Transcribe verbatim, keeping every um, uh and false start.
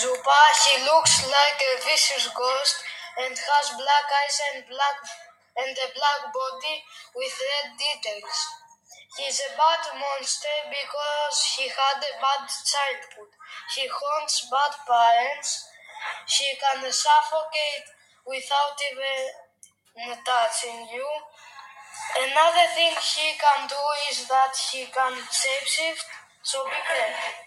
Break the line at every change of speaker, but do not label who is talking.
Zupa. He looks like a vicious ghost and has black eyes and black and a black body with red details. He's a bad monster because he had a bad childhood. He haunts bad parents. He can suffocate without even touching you. Another thing he can do is that he can shapeshift, so be careful.